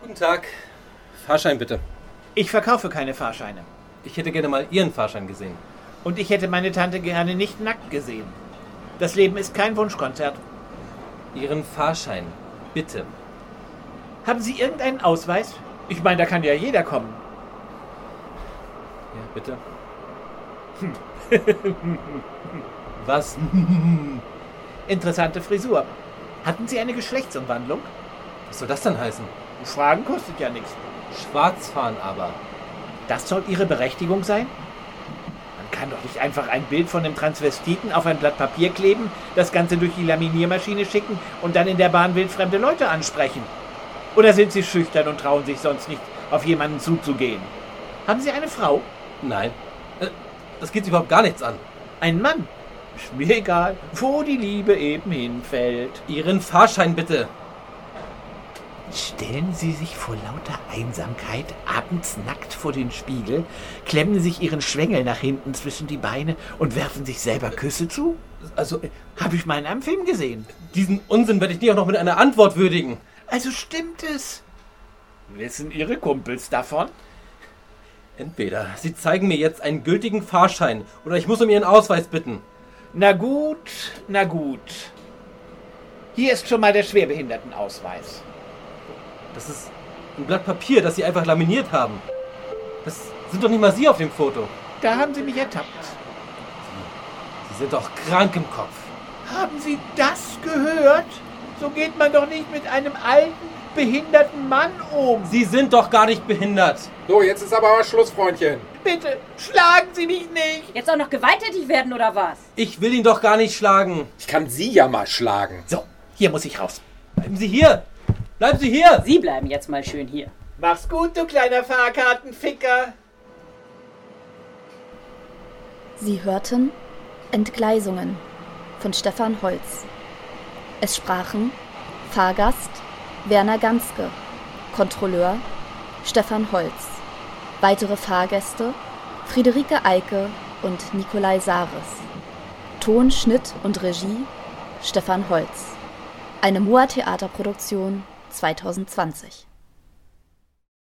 Guten Tag. Fahrschein bitte. Ich verkaufe keine Fahrscheine. Ich hätte gerne mal Ihren Fahrschein gesehen. Und ich hätte meine Tante gerne nicht nackt gesehen. Das Leben ist kein Wunschkonzert. Ihren Fahrschein, bitte. Haben Sie irgendeinen Ausweis? Ich meine, da kann ja jeder kommen. Ja, bitte. Was? Interessante Frisur. Hatten Sie eine Geschlechtsumwandlung? Was soll das denn heißen? Fragen kostet ja nichts. Schwarz fahren aber. Das soll Ihre Berechtigung sein? Man kann doch nicht einfach ein Bild von einem Transvestiten auf ein Blatt Papier kleben, das Ganze durch die Laminiermaschine schicken und dann in der Bahn wildfremde Leute ansprechen. Oder sind Sie schüchtern und trauen sich sonst nicht, auf jemanden zuzugehen? Haben Sie eine Frau? Nein. Das geht Sie überhaupt gar nichts an. Ein Mann? Ist mir egal, wo die Liebe eben hinfällt. Ihren Fahrschein bitte. Stellen Sie sich vor lauter Einsamkeit abends nackt vor den Spiegel, klemmen sich Ihren Schwengel nach hinten zwischen die Beine und werfen sich selber Küsse zu? Also, Habe ich mal in einem Film gesehen. diesen Unsinn werde ich nie auch noch mit einer Antwort würdigen. Also stimmt es. Wissen Ihre Kumpels davon? Entweder Sie zeigen mir jetzt einen gültigen Fahrschein oder ich muss um Ihren Ausweis bitten. Na gut, na gut. Hier ist schon mal der Schwerbehindertenausweis. Das ist ein Blatt Papier, das Sie einfach laminiert haben. Das sind doch nicht mal Sie auf dem Foto. Da haben Sie mich ertappt. Sie sind doch krank im Kopf. Haben Sie das gehört? So geht man doch nicht mit einem alten, behinderten Mann um. Sie sind doch gar nicht behindert. So, jetzt ist aber Schluss, Freundchen. Bitte, schlagen Sie mich nicht. Jetzt auch noch gewalttätig werden, oder was? Ich will ihn doch gar nicht schlagen. Ich kann Sie ja mal schlagen. So, hier muss ich raus. Bleiben Sie hier. Bleiben Sie hier. Sie bleiben jetzt mal schön hier. Mach's gut, du kleiner Fahrkartenficker. Sie hörten Entgleisungen von Stefan Holz. Es sprachen Fahrgast Werner Ganske, Kontrolleur Stefan Holz, weitere Fahrgäste Friederike Eike und Nikolai Saris. Ton, Schnitt und Regie Stefan Holz. Eine Moa Theaterproduktion 2020.